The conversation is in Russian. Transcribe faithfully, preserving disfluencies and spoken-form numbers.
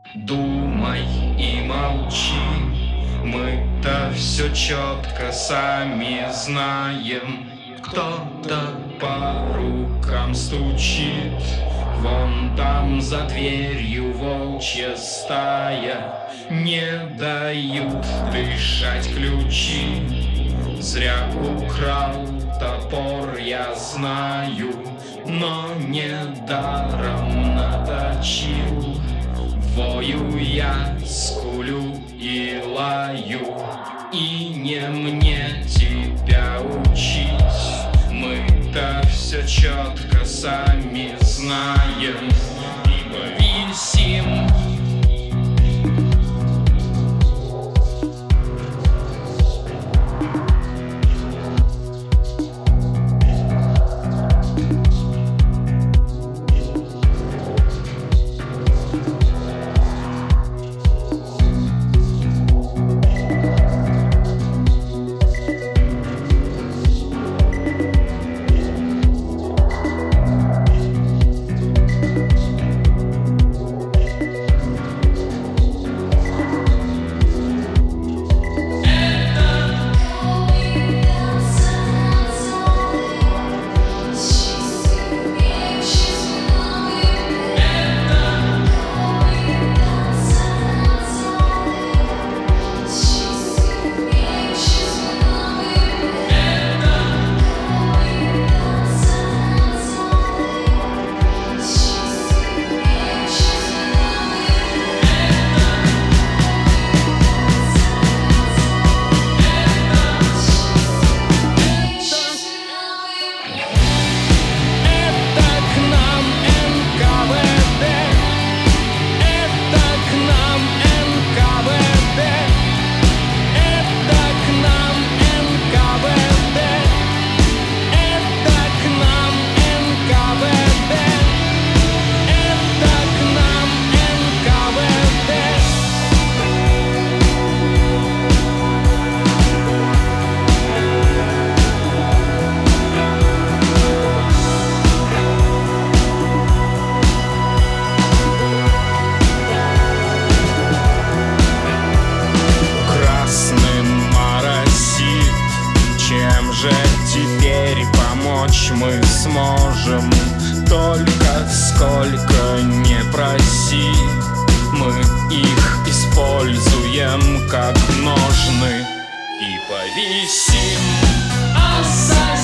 Думай и молчи, мы-то все четко сами знаем. Кто-то по рукам стучит, вон там за дверью волчья стая. Не дают дышать ключи, зря украл топор, я знаю, но недаром наточил. Вою я, скулю и лаю, и не мне тебя учить. Мы-то все четко сами знаем и повисим. Теперь помочь мы сможем, только сколько не проси. Мы их используем как ножны и повисим.